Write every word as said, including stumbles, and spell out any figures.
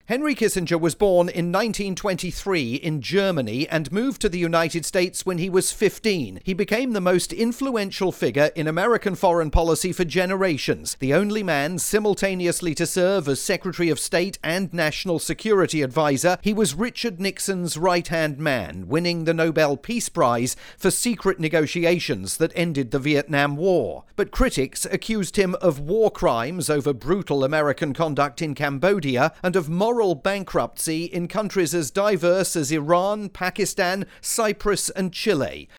Henry Kissinger was born in nineteen twenty-three in Germany and moved to the United States when he was fifteen. He became the most influential figure in American foreign policy for generations, the only man simultaneously to serve as Secretary of State and National Security Advisor. He was Richard Nixon's right-hand man, winning the Nobel Peace Prize for secret negotiations that ended the Vietnam War. But critics accused him of war crimes over brutal American conduct in Cambodia and of moral bankruptcy in countries as diverse as Iran, Pakistan, Cyprus and Chile.